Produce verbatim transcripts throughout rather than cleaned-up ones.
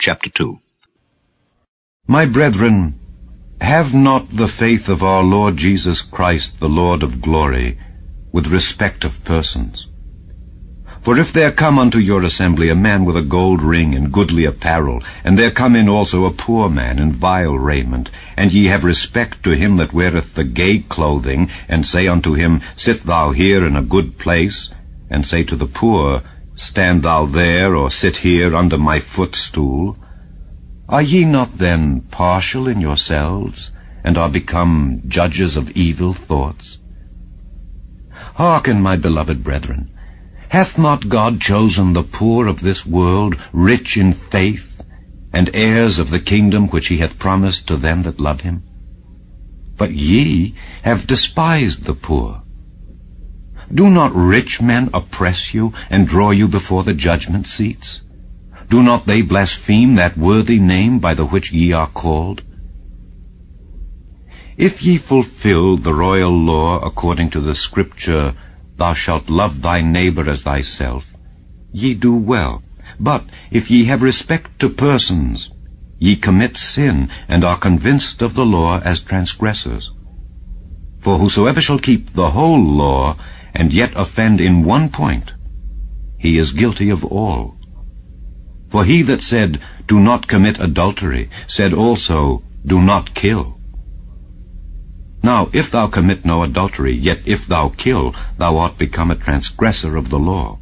chapter two. My brethren, have not the faith of our Lord Jesus Christ, the Lord of glory, with respect of persons. For if there come unto your assembly a man with a gold ring and goodly apparel, and there come in also a poor man in vile raiment, and ye have respect to him that weareth the gay clothing, and say unto him, Sit thou here in a good place, and say to the poor, Stand thou there, or sit here under my footstool, are ye not then partial in yourselves, and are become judges of evil thoughts? Hearken, my beloved brethren, hath not God chosen the poor of this world rich in faith, and heirs of the kingdom which he hath promised to them that love him? But ye have despised the poor. Do not rich men oppress you, and draw you before the judgment seats? Do not they blaspheme that worthy name by the which ye are called? If ye fulfill the royal law according to the scripture, Thou shalt love thy neighbor as thyself, ye do well. But if ye have respect to persons, ye commit sin, and are convinced of the law as transgressors. For whosoever shall keep the whole law, and yet offend in one point, he is guilty of all. For he that said, Do not commit adultery, said also, Do not kill. Now, if thou commit no adultery, yet if thou kill, thou art become a transgressor of the law.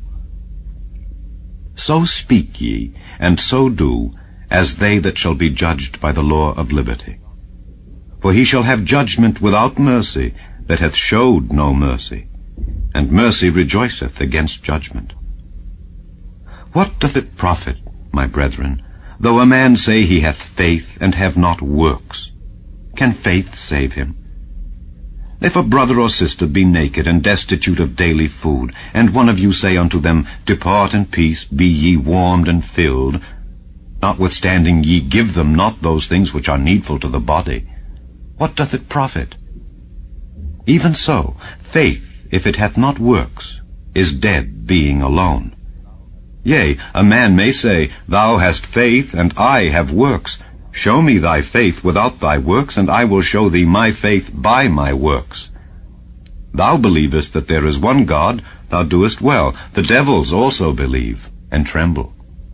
So speak ye, and so do, as they that shall be judged by the law of liberty. For he shall have judgment without mercy, that hath showed no mercy, and mercy rejoiceth against judgment. What doth it profit, my brethren, though a man say he hath faith, and have not works? Can faith save him? If a brother or sister be naked and destitute of daily food, and one of you say unto them, Depart in peace, be ye warmed and filled, notwithstanding ye give them not those things which are needful to the body, what doth it profit? Even so, faith, if it hath not works, is dead, being alone. Yea, a man may say, Thou hast faith, and I have works. Show me thy faith without thy works, and I will show thee my faith by my works. Thou believest that there is one God, thou doest well. The devils also believe, and tremble.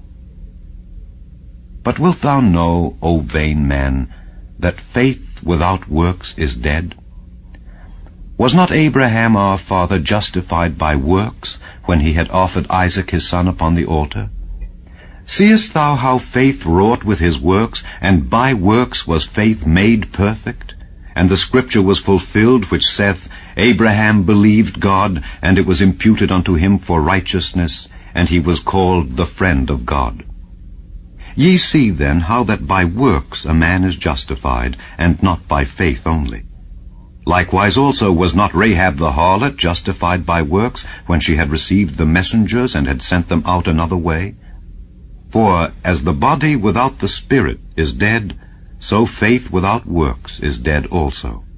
But wilt thou know, O vain man, that faith without works is dead? Was not Abraham our father justified by works, when he had offered Isaac his son upon the altar? Seest thou how faith wrought with his works, and by works was faith made perfect? And the scripture was fulfilled which saith, Abraham believed God, and it was imputed unto him for righteousness, and he was called the friend of God. Ye see then how that by works a man is justified, and not by faith only. Likewise also was not Rahab the harlot justified by works, when she had received the messengers, and had sent them out another way? For as the body without the spirit is dead, so faith without works is dead also.